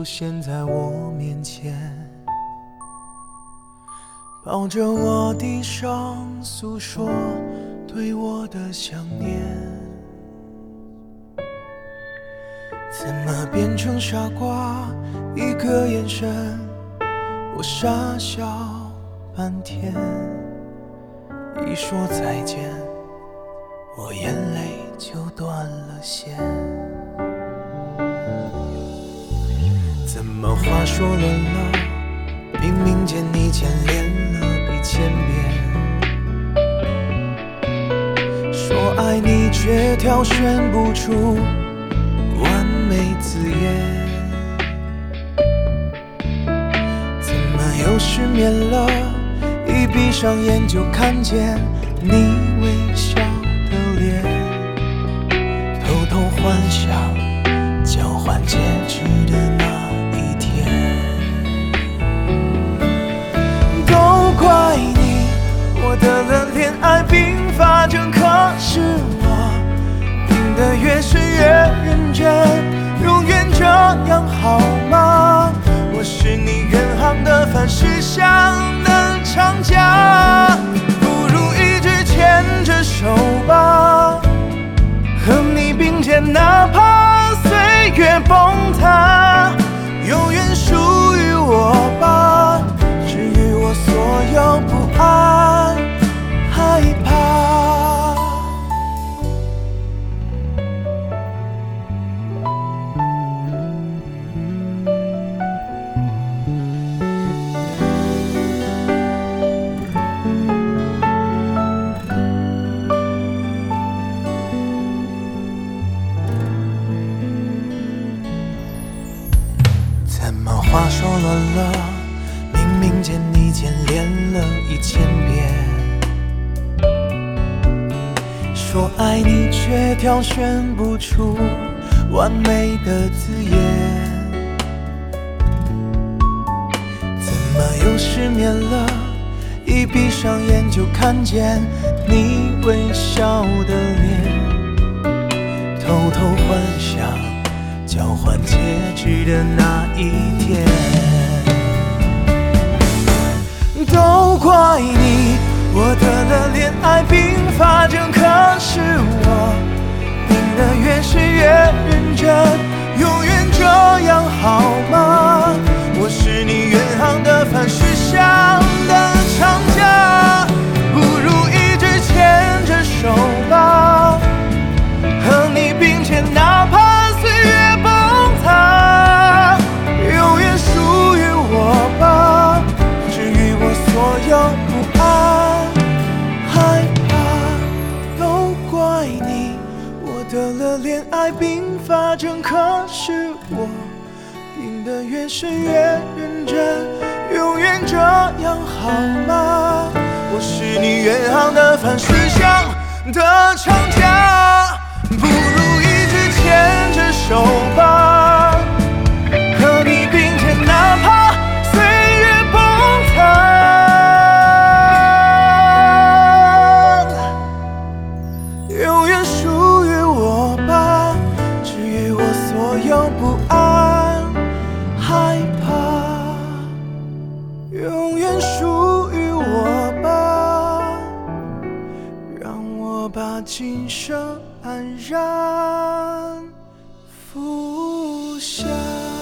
现在我面前，抱着我的伤诉说对我的想念。怎么变成傻瓜？一个眼神，我傻笑半天。一说再见，我眼泪就断了线。怎么话说了了，明明见你牵连了1000遍，说爱你却挑选不出完美字眼。怎么又失眠了？一闭上眼就看见你微笑的脸，偷偷幻想交换戒指的那一天。都怪你，我得了恋爱并发症，可是我病得越是越认真，永远这样好吗？我是你远航的凡事想的长假，不如一直牵着手吧，和你并肩，哪怕岁月崩塌，永远属于我吧，治愈我所有不安害怕。怎么话说了，明明见你牵连了1000遍，说爱你却挑选不出完美的字眼。怎么又失眠了？一闭上眼就看见你微笑的脸，偷偷幻想交换戒指的那一天。都怪你，我得了恋爱并发症，可是我病得越是越认真，永远这样好吗？我是你远航的凡事想的长假，不如一直牵着手吧，和你并肩，哪怕岁月崩塌，永远属于我吧，治愈我所有不安害怕。都怪你，我得了恋爱并发症，可是我病得越是越认真，永远这样好吗？我是你远航的凡事想的长假，不如一直牵着手吧，和你并肩，哪怕岁月崩塌，永远属于我吧，治愈我所有不安害怕，永远属于我吧，让我把今生安然服下。